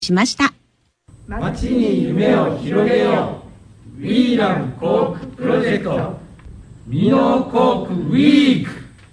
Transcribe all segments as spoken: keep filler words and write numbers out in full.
しました。 街に夢を広げよう We Love コークプロジェクトミノーコークウィーク。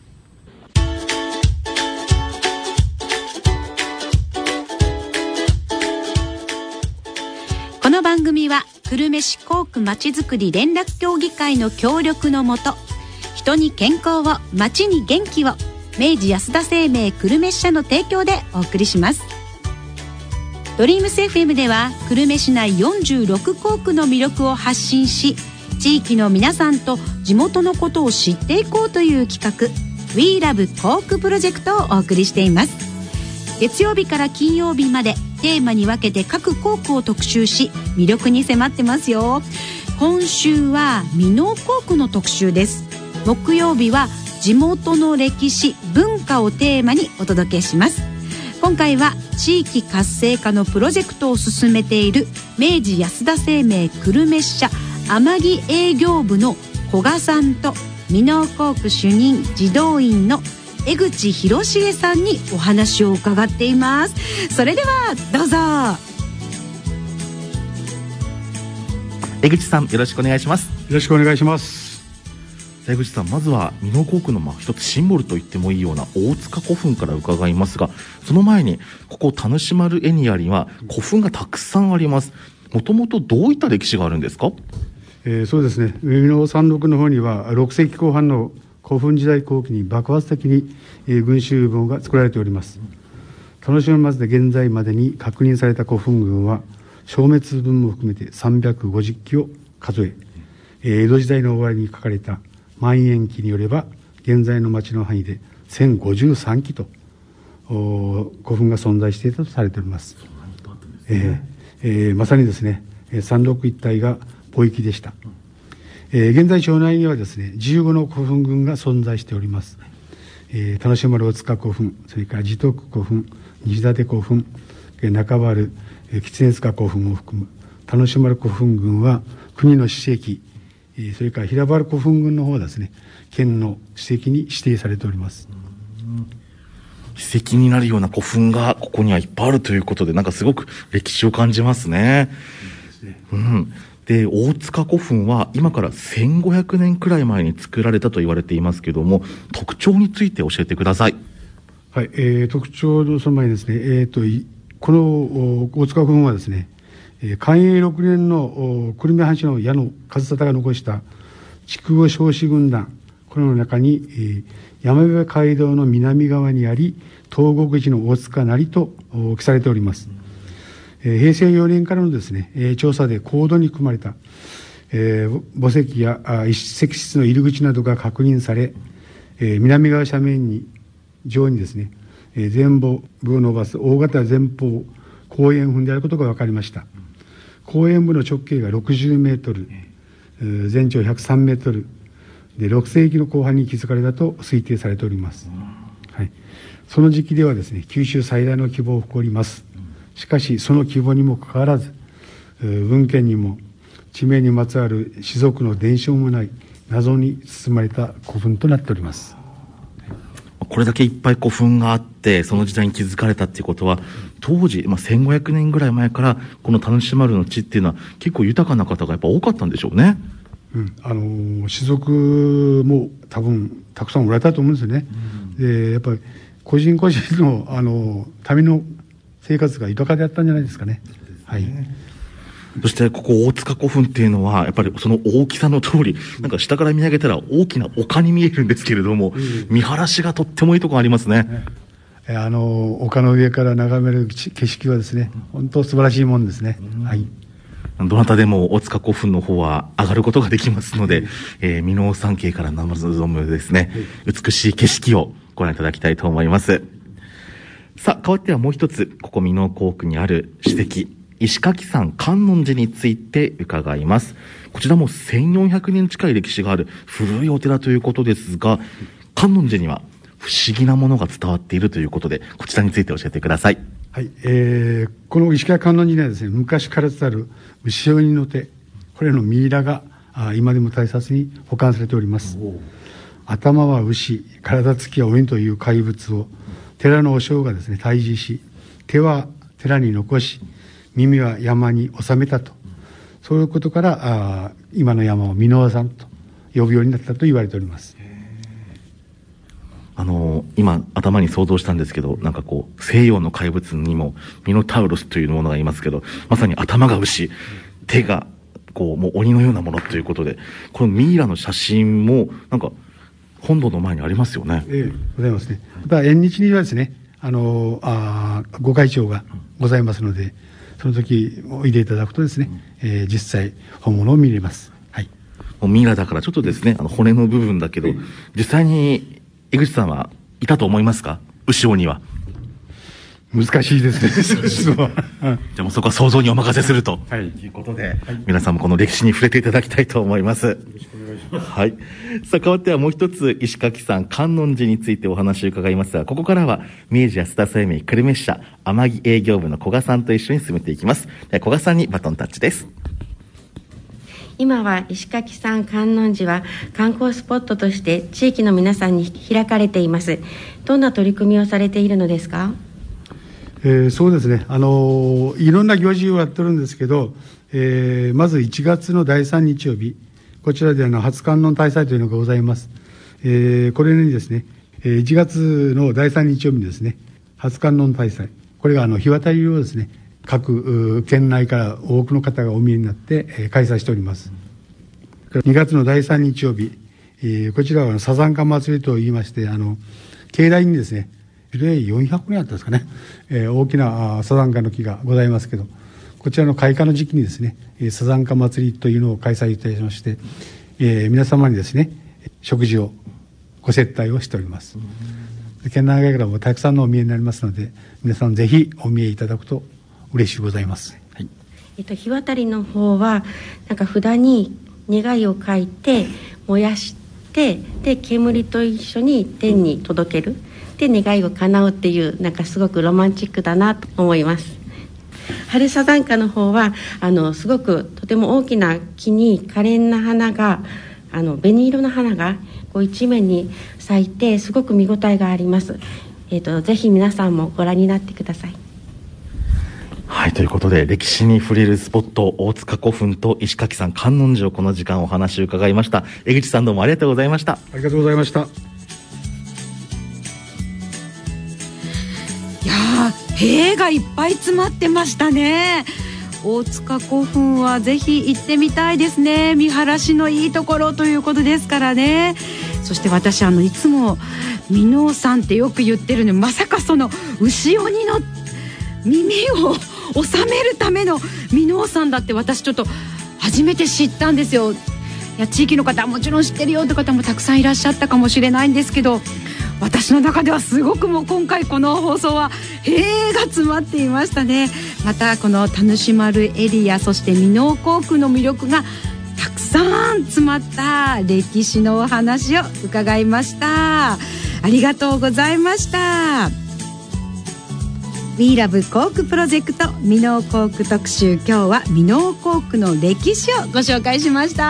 この番組は久留米市コークまちづくり連絡協議会の協力のもと、人に健康を、街に元気を、明治安田生命久留米支社の提供でお送りします。ドリームス エフエム では久留米市内よんじゅうろくコークの魅力を発信し、地域の皆さんと地元のことを知っていこうという企画 We Love コークプロジェクトをお送りしています。月曜日から金曜日までテーマに分けて各コークを特集し、魅力に迫ってますよ。今週はミノーコークの特集です。木曜日は地元の歴史文化をテーマにお届けします。今回は地域活性化のプロジェクトを進めている明治安田生命久留米支社天城営業部の古賀さんとミノーコーク主任指導員の江口博重さんにお話を伺っています。それではどうぞ。 江口さん、よろしくお願いします。 よろしくお願いします。 江口さん、まずはミノーコークのまあ一つシンボルと言ってもいいような大塚古墳から伺いますが、その前にここ田主丸エリアには古墳がたくさんあります。もともとどういった歴史があるんですか？ えー、そうですね、上野山麓の方にはろくせいきこう半の古墳時代後期に爆発的に、えー、群衆群が作られております。田主丸で現在までに確認された古墳群は消滅分も含めてさんびゃくごじゅっきを数え、えー、江戸時代の終わりに書かれた万延記によれば現在の町の範囲でせんごじゅうさんきと古墳が存在していたとされております。えーえー、まさにですね、山麓一帯が墓域でした。えー、現在町内にはですねじゅうごの古墳群が存在しております。えー、田主丸大塚古墳、それから地徳古墳、西舘古墳、中原狐塚古墳を含む田主丸古墳群は国の史跡、それから平原古墳群の方はですね県の史跡に指定されております。 史跡になるような古墳がここにはいっぱいあるということで、なんかすごく歴史を感じますね。うん、で大塚古墳は今からせんごひゃくねんくらい前に作られたと言われていますけども、特徴について教えてください。 はい、えー、特徴のその前にですね、えー、とこの大塚古墳はですね、寛永ろくねんの久留米藩士の矢野和忠が残した筑後彰子軍団、これの中に、えー、山辺街道の南側にあり東国寺の大塚なりと記されております。えー、平成よねんからのですね、えー、調査で高度に組まれた、えー、墓石や一石室の入り口などが確認され、えー、南側斜面に上にですね、えー、前方部を伸ばす大型前方後円墳であることが分かりました。後円部の直径がろくじゅうメートル、全長ひゃくさんメートルでろくせいきの後半に築かれたと推定されております。はい、その時期ではですね九州最大の規模を誇ります。しかしその規模にもかかわらず文献にも地名にまつわる士族の伝承もない謎に包まれた古墳となっております。 これだけいっぱい古墳があってその時代に築かれたっていうことは、当時、まあ、せんごひゃくねんぐらい前からこの田主丸の地っていうのは結構豊かな方がやっぱ多かったんでしょうね。 うん、あの士族も多分たくさんおられたと思うんですよね。うん、でやっぱり個人個人のあの民の生活が豊かであったんじゃないですかね。はい。 そしてここ大塚古墳っていうのはやっぱりその大きさの通り、なんか下から見上げたら大きな丘に見えるんですけれども、うん、見晴らしがとってもいいところありますね。ね、 あの丘の上から眺める景色はですね、本当素晴らしいもんですね。うん、はい。 どなたでも大塚古墳の方は上がることができますので、うん、えー、箕面山系から望むですね、うん、美しい景色をご覧いただきたいと思います。さあ、変わってはもう一つ、ここ箕面港区にある史跡、石垣山観音寺について伺います。こちらもせんよんひゃくねん近い歴史がある古いお寺ということですが、観音寺には不思議なものが伝わっているということで、こちらについて教えてください。 はい、えー、この石垣観音寺にはですね、昔から伝わる牛鬼の手、これのミイラがあ今でも大切に保管されております。頭は牛、体つきは鬼という怪物を寺の和尚がですね退治し、手は寺に残し、 耳は山に収めたと、そういうことからあ今の山を箕輪山と呼ぶようになったと言われております。 あの今頭に想像したんですけど、なんかこう西洋の怪物にもミノタウロスというものがいますけど、まさに頭が牛、手がこうもう鬼のようなものということで、このミイラの写真もなんか本堂の前にありますよね。 ええ、ございますね。また縁日にはですね、あのあご開帳がございますので、その時おいでいただくとですね、えー、実際本物を見れます。はい。 もうミイラだからちょっとですね、あの骨の部分だけど、実際に江口さんはいたと思いますか？牛尾には。 難しいですね、その質問は。 じゃあもうそこは想像にお任せすると、 はい、 いうことで、はい、皆さんもこの歴史に触れていただきたいと思います。よろしくお願いします。はい。さあ、変わってはもう一つ、石垣さん観音寺についてお話を伺いますが、ここからは明治安田生命久留米支社天城営業部の古賀さんと一緒に進めていきます。では古賀さんにバトンタッチです。 今は石垣山観音寺は観光スポットとして地域の皆さんに開かれています。どんな取り組みをされているのですか？ えー、そうですね、あのー、いろんな行事をやってるんですけど、えー、まずいちがつのだいさん日曜日、こちらであの初観音大祭というのがございます。えー、これにですね、いちがつのだいさん日曜日にですね、初観音大祭、これがあの日渡りをですね、各県内から多くの方がお見えになって、えー、開催しております。にがつのだいさん日曜日、えー、こちらはサザンカ祭りといいまして、あの境内にですね、樹齢よんひゃくねんあったんですかね、えー、大きなサザンカの木がございますけど、こちらの開花の時期にですね、サザンカ祭りというのを開催いたしまして、えー、皆様にですね、食事をご接待をしております。県内外からもたくさんのお見えになりますので、皆さんぜひお見えいただくと嬉しいございます。はい。 えっと日渡りの方はなんか札に願いを書いて燃やして、で煙と一緒に天に届ける。で願いを叶うっていう、なんかすごくロマンチックだなと思います。春サザンカの方はあのすごくとても大きな木に可憐な花が、あの紅色の花がこう一面に咲いて、すごく見応えがあります。えーと、ぜひ皆さんもご覧になってください。 はい、ということで歴史に触れるスポット、大塚古墳と石垣山観音寺をこの時間お話を伺いました。江口さんどうもありがとうございました。 ありがとうございました。 いやー、塀がいっぱい詰まってましたね。大塚古墳はぜひ行ってみたいですね。見晴らしのいいところということですからね。そして私あのいつも箕面山ってよく言ってるのに、まさかその牛鬼の耳を収めるための箕面山だって私ちょっと初めて知ったんですよ。いや、地域の方はもちろん知ってるよって方もたくさんいらっしゃったかもしれないんですけど、私の中ではすごくもう今回この放送は塀が詰まっていましたね。またこの田主丸エリア、そして箕面校区の魅力がたくさん詰まった歴史のお話を伺いました。ありがとうございました。 We Love 校区プロジェクト箕面校区特集、今日は箕面校区の歴史をご紹介しました。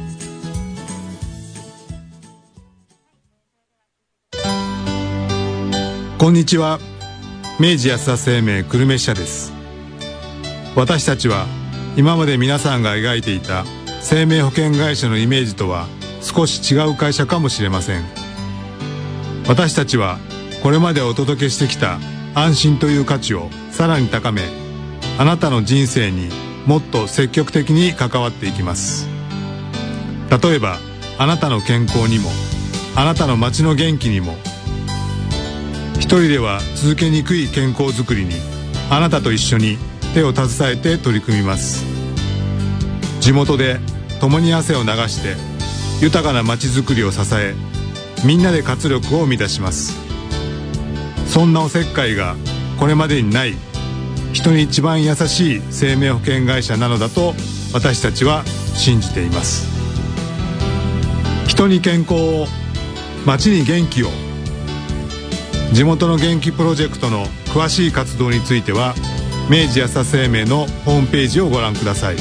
こんにちは。明治安田生命久留米支社です。私たちは今まで皆さんが描いていた生命保険会社のイメージとは少し違う会社かもしれません。私たちはこれまでお届けしてきた安心という価値をさらに高め、あなたの人生にもっと積極的に関わっていきます。例えばあなたの健康にも、あなたの街の元気にも、一人では続けにくい健康づくりにあなたと一緒に手を携えて取り組みます。地元で共に汗を流して豊かな街づくりを支え、みんなで活力を生み出します。そんなおせっかいがこれまでにない人に一番優しい生命保険会社なのだと私たちは信じています。人に健康を、街に元気を。地元の元気プロジェクトの詳しい活動については明治安田生命のホームページをご覧ください。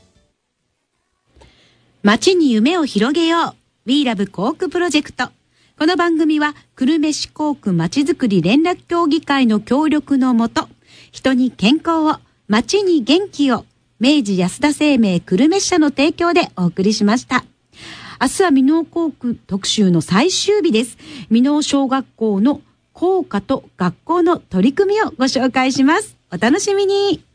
街に夢を広げよう We Love 校区プロジェクト。 この番組は久留米市校区まちづくり連絡協議会の協力のもと、人に健康を、町に元気を、明治安田生命久留米支社の提供でお送りしました。明日は箕面校区特集の最終日です。箕面小学校の校歌と学校の取り組みをご紹介します。お楽しみに。